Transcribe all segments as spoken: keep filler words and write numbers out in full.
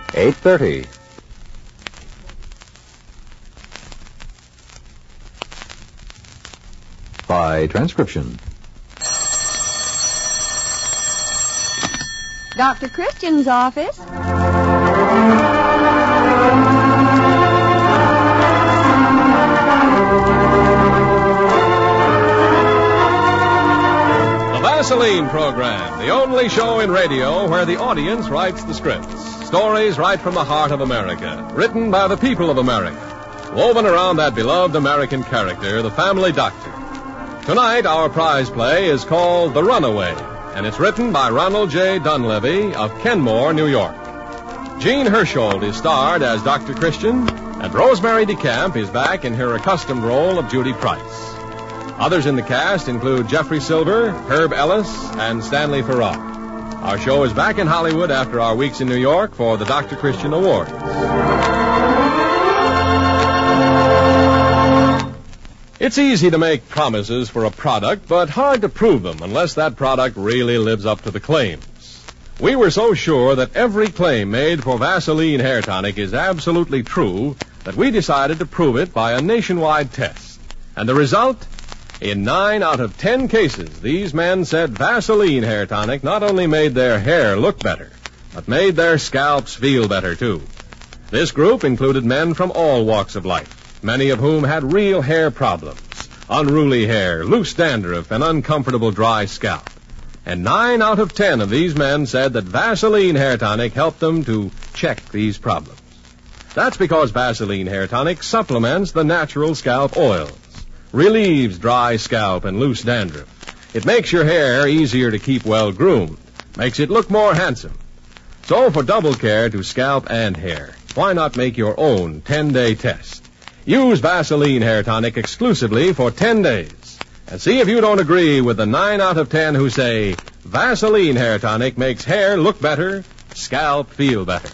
eight thirty. By transcription. Doctor Christian's office. Vaseline program, the only show in radio where the audience writes the scripts. Stories right from the heart of America, written by the people of America, woven around that beloved American character, the family doctor. Tonight, our prize play is called The Runaway, and it's written by Ronald J. Dunleavy of Kenmore, New York. Jean Hersholt is starred as Doctor Christian, and Rosemary DeCamp is back in her accustomed role of Judy Price. Others in the cast include Jeffrey Silver, Herb Ellis, and Stanley Farrar. Our show is back in Hollywood after our weeks in New York for the Doctor Christian Awards. It's easy to make promises for a product, but hard to prove them unless that product really lives up to the claims. We were so sure that every claim made for Vaseline hair tonic is absolutely true that we decided to prove it by a nationwide test. And the result? In nine out of ten cases, these men said Vaseline hair tonic not only made their hair look better, but made their scalps feel better, too. This group included men from all walks of life, many of whom had real hair problems, unruly hair, loose dandruff, and uncomfortable dry scalp. And nine out of ten of these men said that Vaseline hair tonic helped them to check these problems. That's because Vaseline hair tonic supplements the natural scalp oils, relieves dry scalp and loose dandruff. It makes your hair easier to keep well groomed, makes it look more handsome. So for double care to scalp and hair, why not make your own ten-day test? Use Vaseline hair tonic exclusively for ten days and see if you don't agree with the nine out of ten who say Vaseline hair tonic makes hair look better, scalp feel better.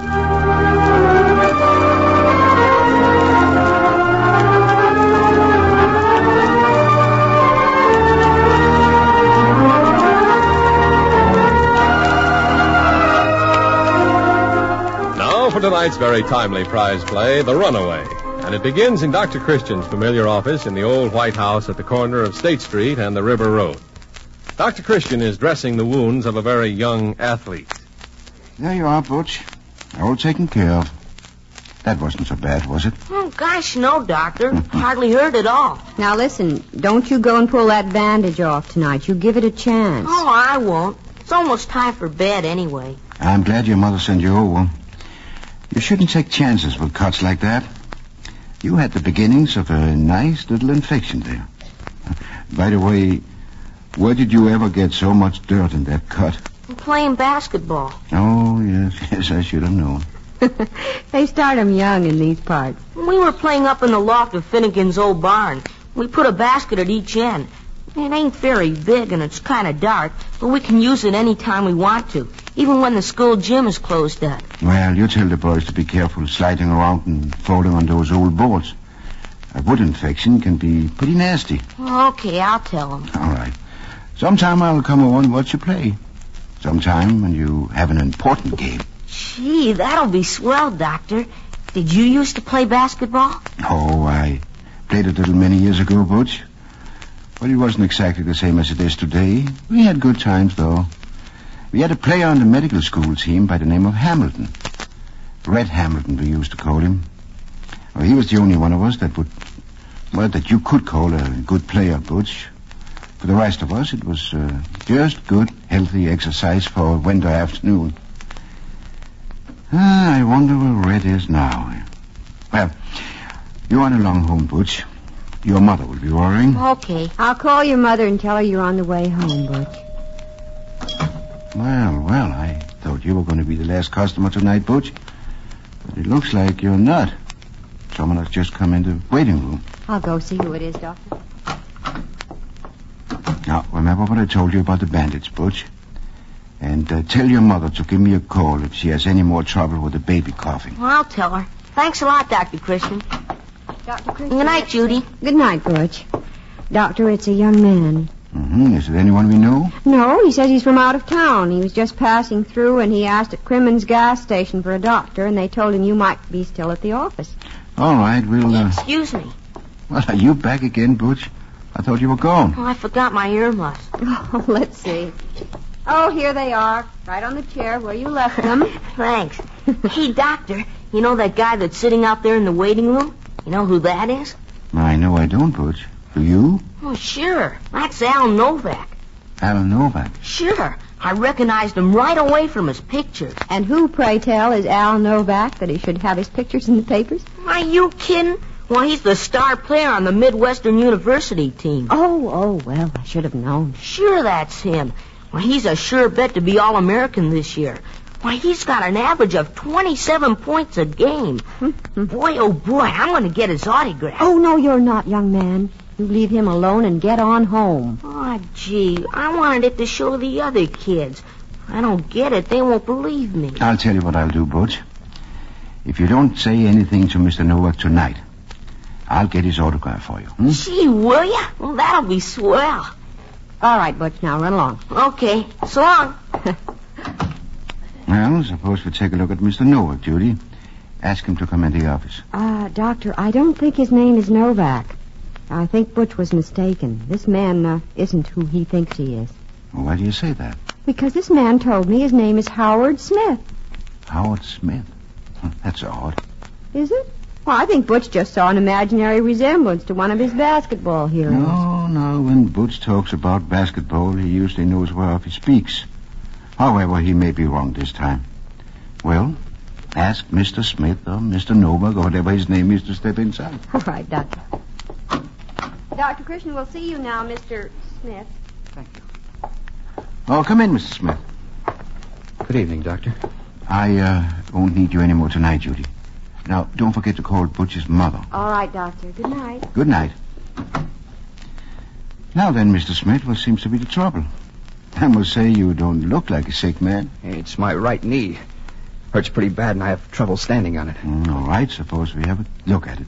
For tonight's very timely prize play, The Runaway. And it begins in Doctor Christian's familiar office in the old White House at the corner of State Street and the River Road. Doctor Christian is dressing the wounds of a very young athlete. There you are, Butch. All taken care of. That wasn't so bad, was it? Oh, gosh, no, Doctor. Hardly hurt at all. Now, listen, don't you go and pull that bandage off tonight. You give it a chance. Oh, I won't. It's almost time for bed anyway. I'm glad your mother sent you over. You shouldn't take chances with cuts like that. You had the beginnings of a nice little infection there. By the way, where did you ever get so much dirt in that cut? I'm playing basketball. Oh, yes, yes, I should have known. They start 'em young in these parts. We were playing up in the loft of Finnegan's old barn. We put a basket at each end. It ain't very big and it's kind of dark, but we can use it any time we want to, even when the school gym is closed up. Well, you tell the boys to be careful sliding around and falling on those old boards. A wood infection can be pretty nasty. Okay, I'll tell them. All right. Sometime I'll come over and watch you play. Sometime when you have an important game. Gee, that'll be swell, Doctor. Did you used to play basketball? Oh, I played a little many years ago, Butch. But it wasn't exactly the same as it is today. We had good times, though. We had a player on the medical school team by the name of Hamilton. Red Hamilton, we used to call him. Well, he was the only one of us that would, well, that you could call a good player, Butch. For the rest of us, it was uh, just good, healthy exercise for a winter afternoon. Ah, I wonder where Red is now. Well, you run along home, Butch. Your mother will be worrying. Okay. I'll call your mother and tell her you're on the way home, Butch. Well, well, I thought you were going to be the last customer tonight, Butch. But it looks like you're not. Someone has just come into the waiting room. I'll go see who it is, Doctor. Now, remember what I told you about the bandits, Butch? And uh, tell your mother to give me a call if she has any more trouble with the baby coughing. Well, I'll tell her. Thanks a lot, Doctor Christian. Doctor Christian. Good night, Judy. Good night, Butch. Doctor, it's a young man. Mm-hmm. Is it anyone we know? No, he says he's from out of town. He was just passing through, and he asked at Crimmins gas station for a doctor, and they told him you might be still at the office. All right, we'll... Uh... Excuse me. Well, are you back again, Butch? I thought you were gone. Oh, I forgot my earmuffs. Oh, let's see. Oh, here they are, right on the chair where you left them. Thanks. Hey, doctor, you know that guy that's sitting out there in the waiting room? You know who that is? I know I don't, Butch. Do you? Oh, sure. That's Al Novak. Al Novak? Sure. I recognized him right away from his pictures. And who, pray tell, is Al Novak that he should have his pictures in the papers? Are you kidding? Well, he's the star player on the Midwestern University team. Oh, oh, well, I should have known. Sure, that's him. Well, he's a sure bet to be All-American this year. Why, he's got an average of twenty-seven points a game. Boy, oh boy, I'm going to get his autograph. Oh, no, you're not, young man. You leave him alone and get on home. Oh, gee, I wanted it to show the other kids. I don't get it. They won't believe me. I'll tell you what I'll do, Butch. If you don't say anything to Mister Novak tonight, I'll get his autograph for you. Hmm? Gee, will ya? Well, that'll be swell. All right, Butch, now run along. Okay, so long. Well, suppose we take a look at Mister Novak, Judy. Ask him to come into the office. Uh, Doctor, I don't think his name is Novak. I think Butch was mistaken. This man uh, isn't who he thinks he is. Well, why do you say that? Because this man told me his name is Howard Smith. Howard Smith? That's odd. Is it? Well, I think Butch just saw an imaginary resemblance to one of his basketball heroes. No, no. When Butch talks about basketball, he usually knows whereof he speaks. However, he may be wrong this time. Well, ask Mister Smith or Mister Novak or whatever his name is to step inside. All right, Doctor. Doctor Christian, we'll see you now, Mister Smith. Thank you. Oh, come in, Mister Smith. Good evening, Doctor. I uh, won't need you anymore tonight, Judy. Now, don't forget to call Butch's mother. All right, Doctor. Good night. Good night. Now then, Mister Smith, what seems to be the trouble? I must say you don't look like a sick man. It's my right knee. Hurts pretty bad, and I have trouble standing on it. Mm, all right, suppose we have a look at it.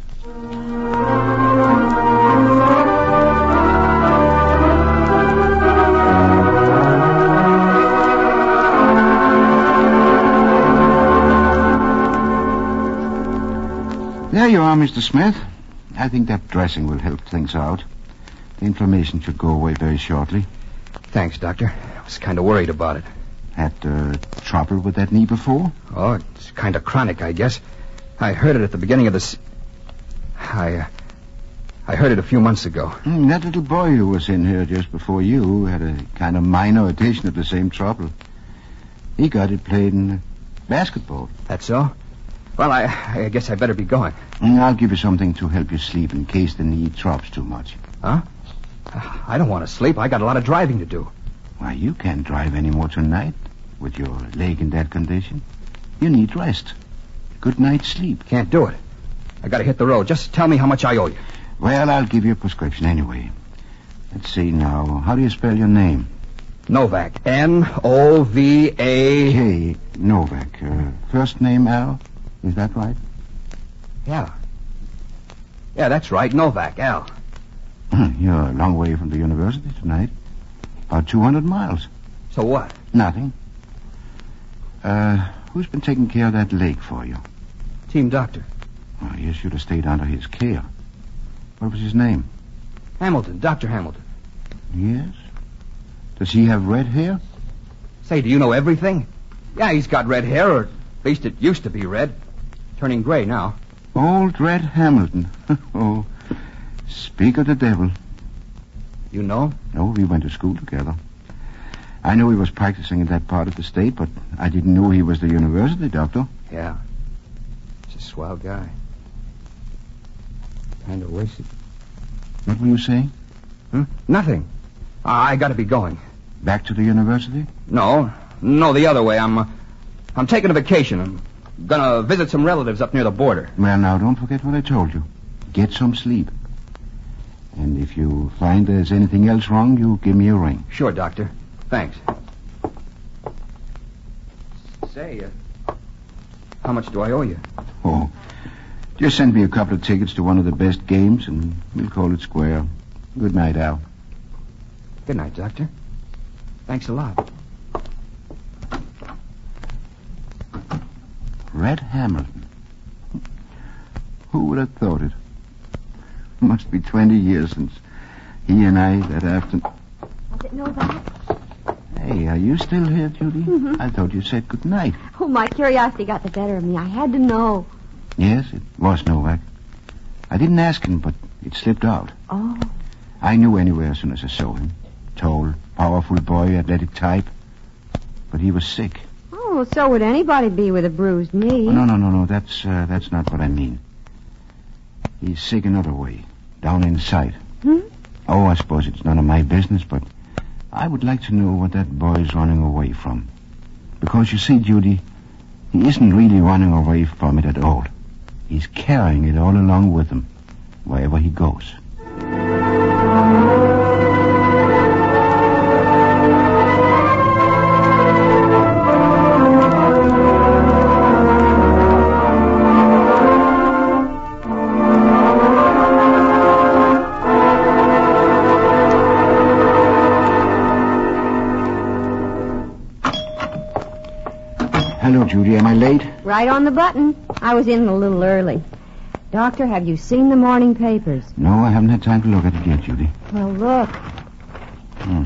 There you are, Mister Smith. I think that dressing will help things out. The inflammation should go away very shortly. Thanks, Doctor. I was kind of worried about it. Had uh, trouble with that knee before? Oh, it's kind of chronic, I guess. I heard it at the beginning of this... I, uh, I heard it a few months ago. Mm, that little boy who was in here just before you had a kind of minor addition of the same trouble. He got it playing basketball. That's so? Well, I, I guess I better be going. Mm, I'll give you something to help you sleep in case the knee drops too much. Huh? I don't want to sleep. I got a lot of driving to do. Why, you can't drive anymore tonight with your leg in that condition. You need rest. Good night's sleep. Can't do it. I got to hit the road. Just tell me how much I owe you. Well, I'll give you a prescription anyway. Let's see now. How do you spell your name? Novak. N O V A... K. Novak. Uh, first name Al? Is that right? Yeah. Yeah, that's right. Novak, Al. You're a long way from the university tonight. About two hundred miles. So what? Nothing. Uh, who's been taking care of that leg for you? Team doctor. Well, you should have stayed under his care. What was his name? Hamilton. Doctor Hamilton. Yes? Does he have red hair? Say, do you know everything? Yeah, he's got red hair, or at least it used to be red. Turning gray now. Old Red Hamilton. Oh, speak of the devil. You know? No, we went to school together. I knew he was practicing in that part of the state, but I didn't know he was the university doctor. Yeah. He's a swell guy. Kind of wasted. What were you saying? Hmm? Nothing. I got to be going. Back to the university? No. No, the other way. I'm, uh, I'm taking a vacation. I'm gonna visit some relatives up near the border. Well, now, don't forget what I told you. Get some sleep. And if you find there's anything else wrong, you give me a ring. Sure, Doctor. Thanks. Say, uh, how much do I owe you? Oh, just send me a couple of tickets to one of the best games, and we'll call it square. Good night, Al. Good night, Doctor. Thanks a lot. Red Hamilton. Who would have thought it? Must be twenty years since he and I that afternoon... Was it Novak? Hey, are you still here, Judy? Mm-hmm. I thought you said good night. Oh, my curiosity got the better of me. I had to know. Yes, it was Novak. I didn't ask him, but it slipped out. Oh. I knew anyway as soon as I saw him. Tall, powerful boy, athletic type. But he was sick. Oh, well, so would anybody be with a bruised knee. Oh, no, no, no, no. That's, uh, that's not what I mean. He's sick another way. Down inside. Hmm? Oh, I suppose it's none of my business, but I would like to know what that boy's running away from. Because, you see, Judy, he isn't really running away from it at all. He's carrying it all along with him, wherever he goes. Hello, Judy. Am I late? Right on the button. I was in a little early. Doctor, have you seen the morning papers? No, I haven't had time to look at it yet, Judy. Well, look. Hmm.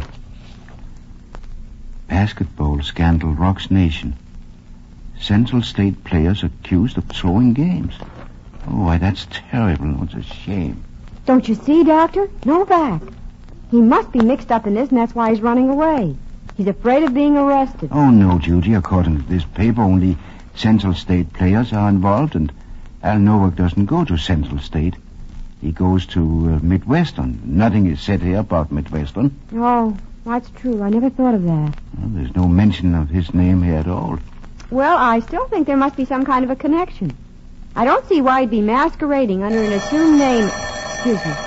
Basketball scandal rocks nation. Central State players accused of throwing games. Oh, why, that's terrible. It's a shame. Don't you see, Doctor? Novak. He must be mixed up in this, and that's why he's running away. He's afraid of being arrested. Oh, no, Judy. According to this paper, only Central State players are involved, and Al Novak doesn't go to Central State. He goes to uh, Midwestern. Nothing is said here about Midwestern. Oh, that's true. I never thought of that. Well, there's no mention of his name here at all. Well, I still think there must be some kind of a connection. I don't see why he'd be masquerading under an assumed name. Excuse me.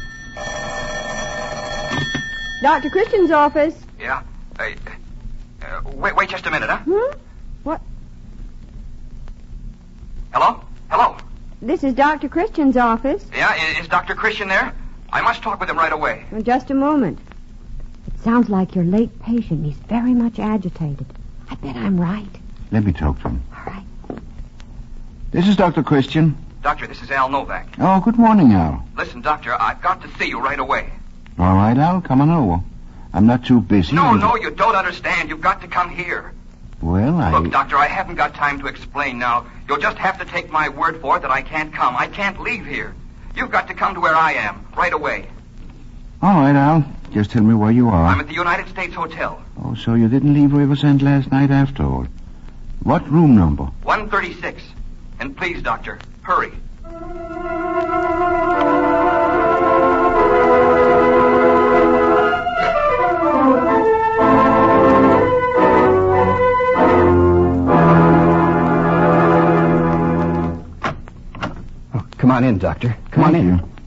Doctor Christian's office. Yeah? Hey, uh, wait, wait just a minute, huh? Hmm? What? Hello? Hello? This is Doctor Christian's office. Yeah, i- is Doctor Christian there? I must talk with him right away. Well, just a moment. It sounds like your late patient. He's very much agitated. I bet I'm right. Let me talk to him. All right. This is Doctor Christian. Doctor, this is Al Novak. Oh, good morning, Al. Listen, Doctor, I've got to see you right away. All right, Al, come on over. I'm not too busy. No, I'm- no, you don't understand. You've got to come here. Well, I... Look, Doctor, I haven't got time to explain now. You'll just have to take my word for it that I can't come. I can't leave here. You've got to come to where I am, right away. All right, Al. Just tell me where you are. I'm at the United States Hotel. Oh, so you didn't leave Riversend last night after all. What room number? one thirty-six. And please, Doctor, hurry. Oh, come on in, Doctor. Come Thank on in. you.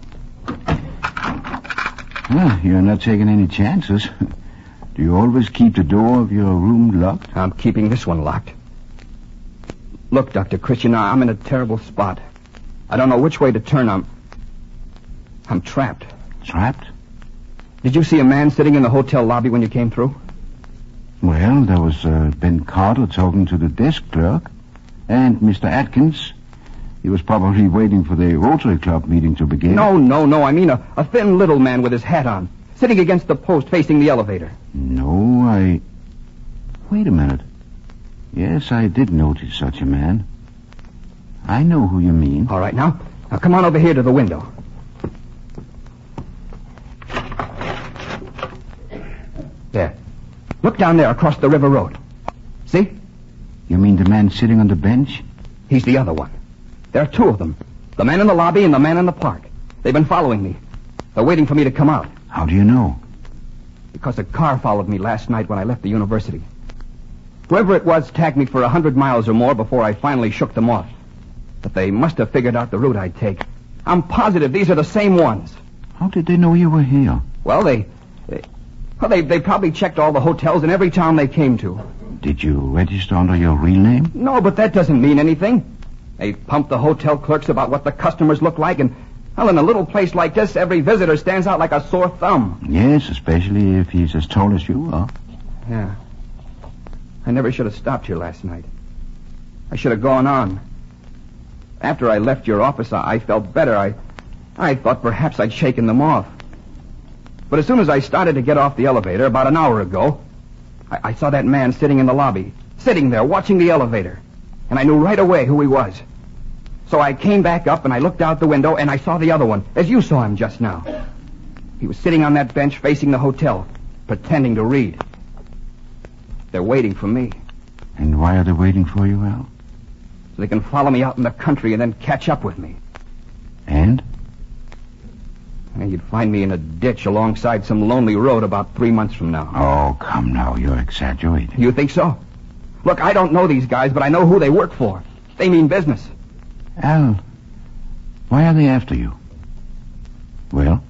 Well, you're not taking any chances. Do you always keep the door of your room locked? I'm keeping this one locked. Look, Doctor Christian, I'm in a terrible spot. I don't know which way to turn. I'm... I'm trapped. Trapped? Did you see a man sitting in the hotel lobby when you came through? Well, there was uh, Ben Carter talking to the desk clerk. And Mister Atkins. He was probably waiting for the Rotary Club meeting to begin. No, no, no. I mean a, a thin little man with his hat on, sitting against the post facing the elevator. No, I... Wait a minute. Yes, I did notice such a man. I know who you mean. All right, now, now come on over here to the window. There. Look down there across the river road. See? You mean the man sitting on the bench? He's the other one. There are two of them. The man in the lobby and the man in the park. They've been following me. They're waiting for me to come out. How do you know? Because a car followed me last night when I left the university. Whoever it was tagged me for a hundred miles or more before I finally shook them off. But they must have figured out the route I'd take. I'm positive these are the same ones. How did they know you were here? Well, they... they well, they, they probably checked all the hotels in every town they came to. Did you register under your real name? No, but that doesn't mean anything. They pumped the hotel clerks about what the customers look like, and Well, in a little place like this, every visitor stands out like a sore thumb. Yes, especially if he's as tall as you are. Yeah. I never should have stopped here last night. I should have gone on. After I left your office, I, I felt better. I, I thought perhaps I'd shaken them off. But as soon as I started to get off the elevator, about an hour ago, I, I saw that man sitting in the lobby, sitting there watching the elevator. And I knew right away who he was. So I came back up and I looked out the window and I saw the other one, as you saw him just now. He was sitting on that bench facing the hotel, pretending to read. They're waiting for me. And why are they waiting for you, Al? So they can follow me out in the country and then catch up with me. And? And you'd find me in a ditch alongside some lonely road about three months from now. Oh, come now, you're exaggerating. You think so? Look, I don't know these guys, but I know who they work for. They mean business. Al, why are they after you? Well?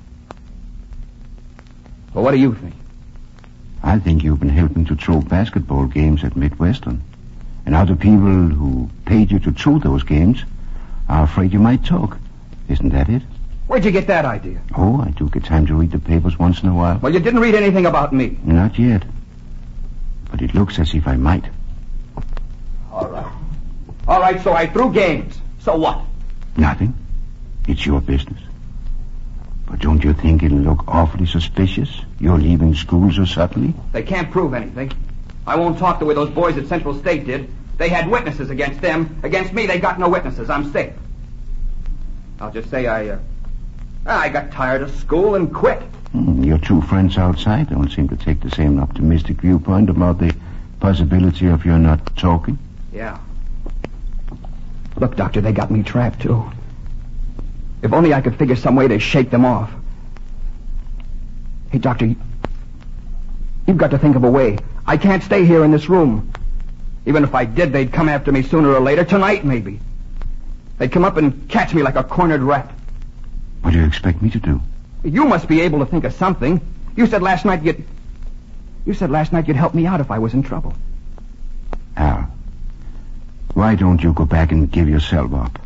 Well, what do you think? I think you've been helping to throw basketball games at Midwestern. And other people who paid you to throw those games are afraid you might talk. Isn't that it? Where'd you get that idea? Oh, I do get time to read the papers once in a while. Well, you didn't read anything about me. Not yet. But it looks as if I might. All right. All right, so I threw games. So what? Nothing. It's your business. But don't you think it'll look awfully suspicious? You're leaving school so suddenly? They can't prove anything. I won't talk the way those boys at Central State did. They had witnesses against them. Against me, they got no witnesses. I'm safe. I'll just say I, uh, I got tired of school and quit. Hmm, your two friends outside don't seem to take the same optimistic viewpoint about the possibility of your not talking. Yeah. Look, Doctor, they got me trapped, too. If only I could figure some way to shake them off. Hey, Doctor, you've got to think of a way. I can't stay here in this room. Even if I did, they'd come after me sooner or later. Tonight, maybe. They'd come up and catch me like a cornered rat. What do you expect me to do? You must be able to think of something. You said last night you'd... You said last night you'd help me out if I was in trouble. Al, why don't you go back and give yourself up?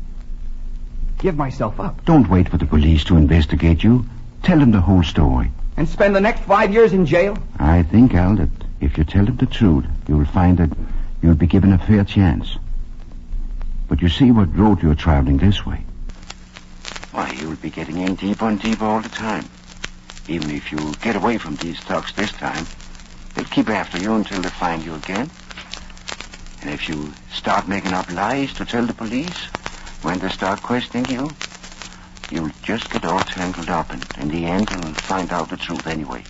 Give myself up? Don't wait for the police to investigate you. Tell them the whole story. And spend the next five years in jail? I think, Al, that if you tell them the truth, you'll find that you'll be given a fair chance. But you see what road you're traveling this way. Why, you'll be getting in deeper and deeper all the time. Even if you get away from these thugs this time, they'll keep after you until they find you again. And if you start making up lies to tell the police, when they start questioning you, you'll just get all tangled up, and in the end you'll find out the truth anyway.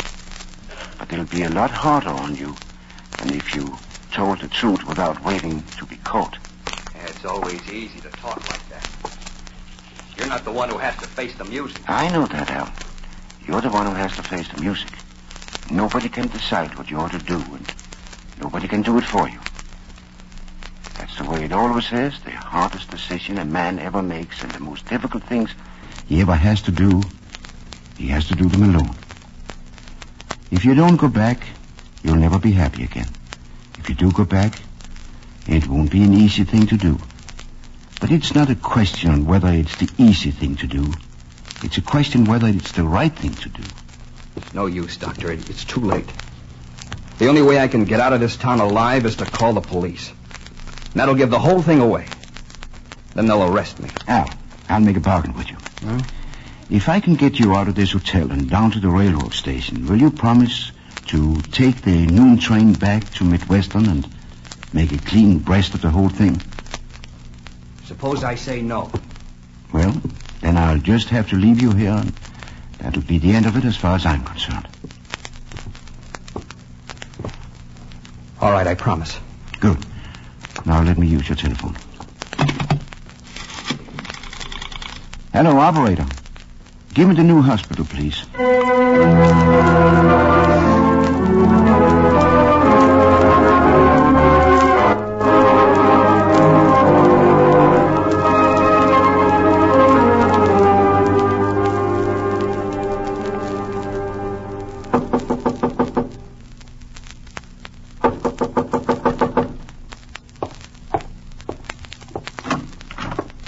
But it'll be a lot harder on you than if you told the truth without waiting to be caught. It's always easy to talk like that. You're not the one who has to face the music. I know that, Al. You're the one who has to face the music. Nobody can decide what you ought to do, and nobody can do it for you. That's the way it always is. The hardest decision a man ever makes, and the most difficult things he ever has to do, he has to do them alone. If you don't go back, you'll never be happy again. If you do go back, it won't be an easy thing to do. But it's not a question on whether it's the easy thing to do. It's a question whether it's the right thing to do. It's no use, Doctor. It's too late. The only way I can get out of this town alive is to call the police. And that'll give the whole thing away. Then they'll arrest me. Al, I'll make a bargain with you. Huh? If I can get you out of this hotel and down to the railroad station, will you promise to take the noon train back to Midwestern and make a clean breast of the whole thing? Suppose I say no. Well, then I'll just have to leave you here, and that'll be the end of it as far as I'm concerned. All right, I promise. Good. Now let me use your telephone. Hello, operator. Give me the new hospital, please.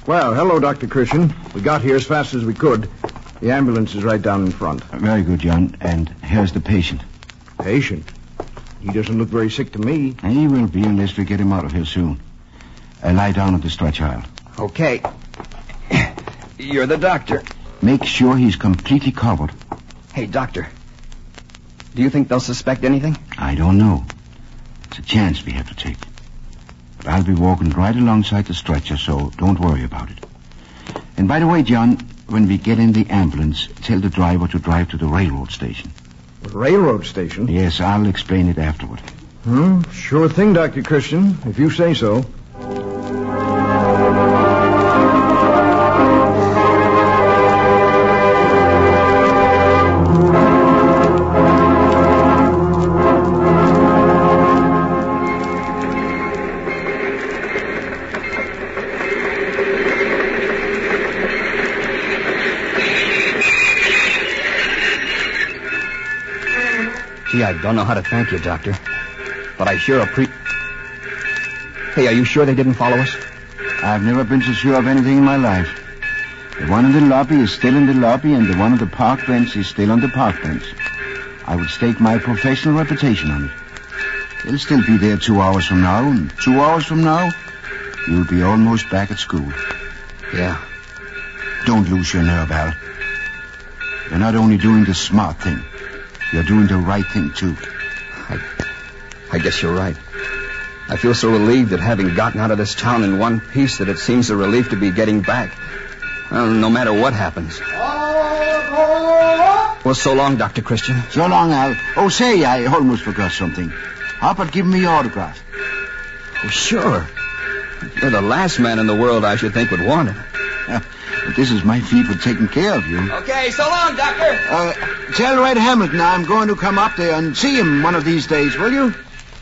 Well, hello, Doctor Christian. We got here as fast as we could. The ambulance is right down in front. Very good, John. And here's the patient. Patient? He doesn't look very sick to me. And he will be unless we get him out of here soon. Uh, lie down on the stretcher aisle. Okay. You're the doctor. Make sure he's completely covered. Hey, doctor. Do you think they'll suspect anything? I don't know. It's a chance we have to take. But I'll be walking right alongside the stretcher, so don't worry about it. And by the way, John, when we get in the ambulance, tell the driver to drive to the railroad station. The railroad station? Yes, I'll explain it afterward. Hmm, sure thing, Doctor Christian, if you say so. Gee, I don't know how to thank you, Doctor. But I sure appreciate... Hey, are you sure they didn't follow us? I've never been so sure of anything in my life. The one in the lobby is still in the lobby, and the one on the park bench is still on the park bench. I would stake my professional reputation on it. They'll still be there two hours from now, and two hours from now, you'll be almost back at school. Yeah. Don't lose your nerve, Al. You're not only doing the smart thing, you're doing the right thing, too. I, I guess you're right. I feel so relieved at having gotten out of this town in one piece that it seems a relief to be getting back. Well, no matter what happens. Well, so long, Doctor Christian. So long, Al. Oh, say, I almost forgot something. How about giving me your autograph? Oh, sure. You're the last man in the world I should think would want it. But this is my fee for taking care of you. Okay, so long, Doctor. Uh, tell Red Hamilton I'm going to come up there and see him one of these days, will you?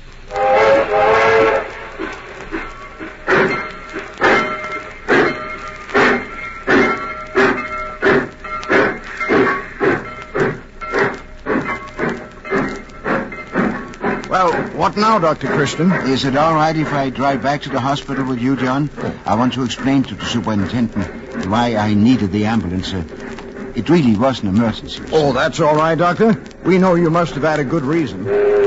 Well, what now, Doctor Christian? Is it all right if I drive back to the hospital with you, John? I want to explain to the superintendent why I needed the ambulance. Uh, it really was an emergency. Oh, that's all right, Doctor. We know you must have had a good reason.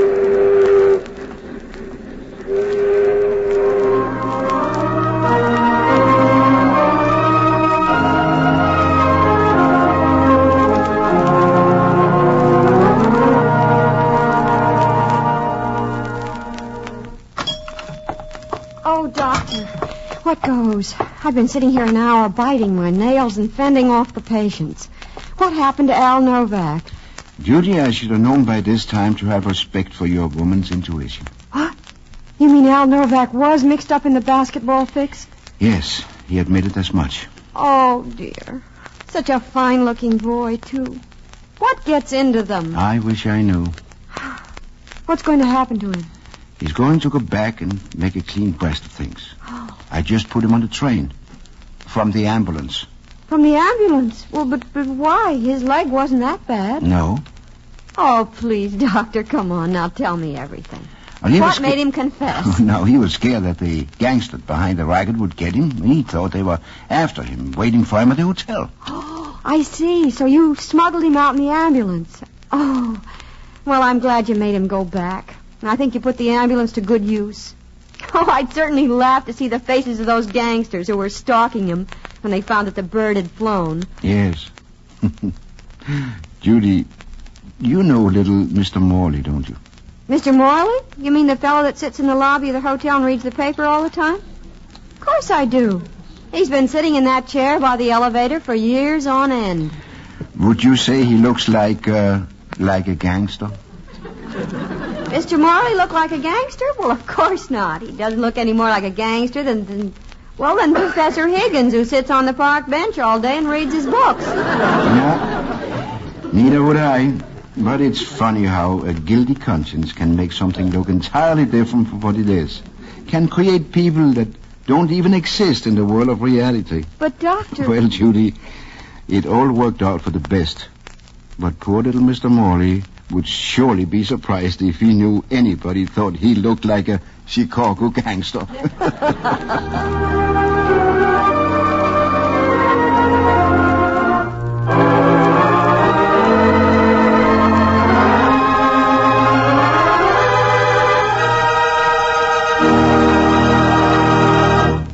Oh, Doctor, what goes? I've been sitting here an hour biting my nails and fending off the patients. What happened to Al Novak? Judy, I should have known by this time to have respect for your woman's intuition. What? You mean Al Novak was mixed up in the basketball fix? Yes, he admitted as much. Oh, dear. Such a fine-looking boy, too. What gets into them? I wish I knew. What's going to happen to him? He's going to go back and make a clean breast of things. Oh. I just put him on the train. From the ambulance. From the ambulance? Well, but, but why? His leg wasn't that bad. No. Oh, please, Doctor, come on. Now tell me everything. Well, What was made sca- him confess? No, he was scared that the gangster behind the racket would get him. He thought they were after him, waiting for him at the hotel. Oh, I see. So you smuggled him out in the ambulance. Oh, well, I'm glad you made him go back. I think you put the ambulance to good use. Oh, I'd certainly laugh to see the faces of those gangsters who were stalking him when they found that the bird had flown. Yes. Judy, you know little Mister Morley, don't you? Mister Morley? You mean the fellow that sits in the lobby of the hotel and reads the paper all the time? Of course I do. He's been sitting in that chair by the elevator for years on end. Would you say he looks like, uh, like a gangster? Mister Morley look like a gangster? Well, of course not. He doesn't look any more like a gangster than, than well, than Professor Higgins, who sits on the park bench all day and reads his books. No, neither would I. But it's funny how a guilty conscience can make something look entirely different from what it is. Can create people that don't even exist in the world of reality. But, Doctor... Well, Judy, it all worked out for the best. But poor little Mister Morley would surely be surprised if he knew anybody thought he looked like a Chicago gangster.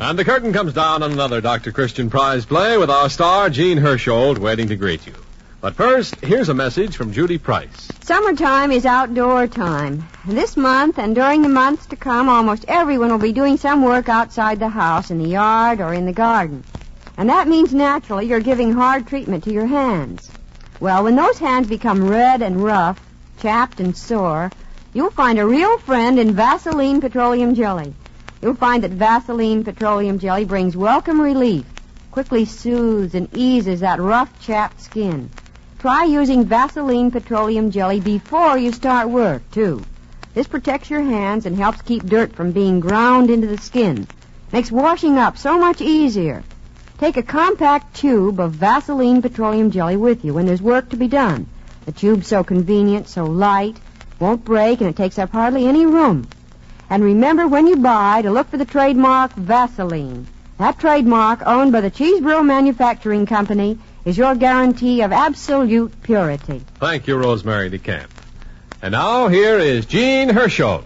And the curtain comes down on another Doctor Christian Prize play with our star, Jean Hersholt, waiting to greet you. But first, here's a message from Judy Price. Summertime is outdoor time. This month and during the months to come, almost everyone will be doing some work outside the house, in the yard or in the garden. And that means naturally you're giving hard treatment to your hands. Well, when those hands become red and rough, chapped and sore, you'll find a real friend in Vaseline Petroleum Jelly. You'll find that Vaseline Petroleum Jelly brings welcome relief, quickly soothes and eases that rough, chapped skin. Try using Vaseline Petroleum Jelly before you start work, too. This protects your hands and helps keep dirt from being ground into the skin. Makes washing up so much easier. Take a compact tube of Vaseline Petroleum Jelly with you when there's work to be done. The tube's so convenient, so light, won't break, and it takes up hardly any room. And remember when you buy to look for the trademark Vaseline. That trademark, owned by the Cheeseboro Manufacturing Company, is your guarantee of absolute purity. Thank you, Rosemary DeCamp. And now, here is Jean Hersholt.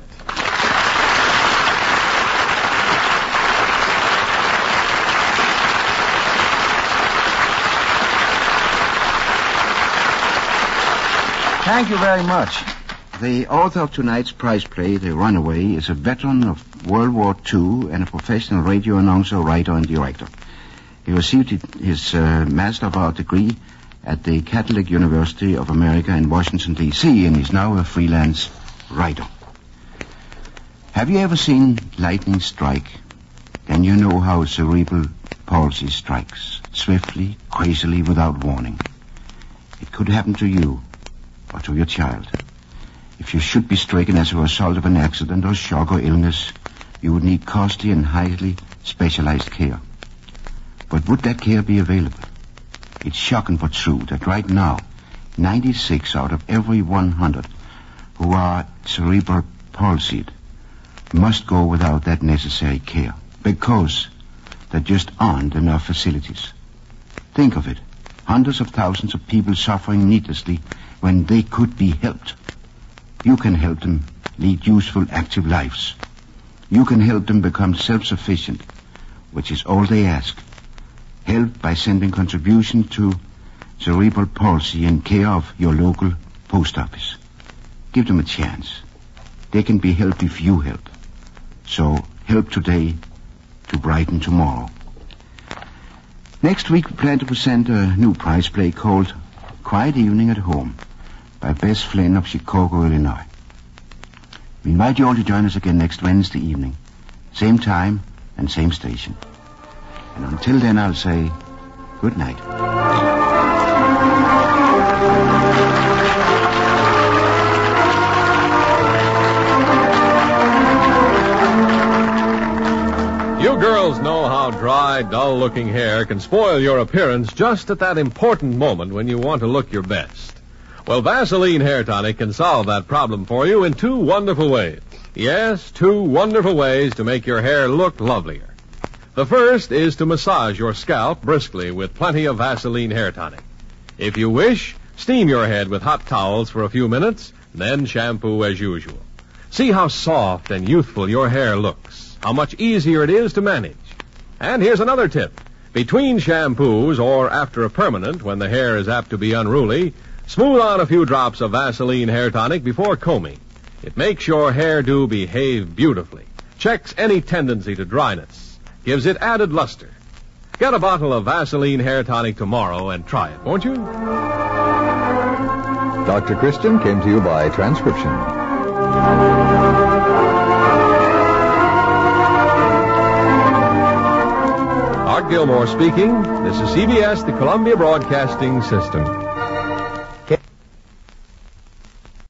Thank you very much. The author of tonight's prize play, The Runaway, is a veteran of World War Two and a professional radio announcer, writer, and director. He received his uh, Master of Art degree at the Catholic University of America in Washington, D C, and is now a freelance writer. Have you ever seen lightning strike? Then you know how cerebral palsy strikes, swiftly, crazily, without warning. It could happen to you or to your child. If you should be stricken as a result of an accident or shock or illness, you would need costly and highly specialized care. But would that care be available? It's shocking but true that right now, ninety-six out of every one hundred who are cerebral palsied must go without that necessary care because there just aren't enough facilities. Think of it. Hundreds of thousands of people suffering needlessly when they could be helped. You can help them lead useful, active lives. You can help them become self-sufficient, which is all they ask. Help by sending contribution to cerebral palsy in care of your local post office. Give them a chance. They can be helped if you help. So help today to brighten tomorrow. Next week we plan to present a new prize play called Quiet Evening at Home by Bess Flynn of Chicago, Illinois. We invite you all to join us again next Wednesday evening. Same time and same station. And until then, I'll say good night. You girls know how dry, dull-looking hair can spoil your appearance just at that important moment when you want to look your best. Well, Vaseline Hair Tonic can solve that problem for you in two wonderful ways. Yes, two wonderful ways to make your hair look lovelier. The first is to massage your scalp briskly with plenty of Vaseline Hair Tonic. If you wish, steam your head with hot towels for a few minutes, then shampoo as usual. See how soft and youthful your hair looks, how much easier it is to manage. And here's another tip. Between shampoos or after a permanent, when the hair is apt to be unruly, smooth on a few drops of Vaseline Hair Tonic before combing. It makes your hairdo behave beautifully, checks any tendency to dryness, gives it added luster. Get a bottle of Vaseline Hair Tonic tomorrow and try it, won't you? Doctor Christian came to you by transcription. Art Gilmore speaking. This is C B S, the Columbia Broadcasting System.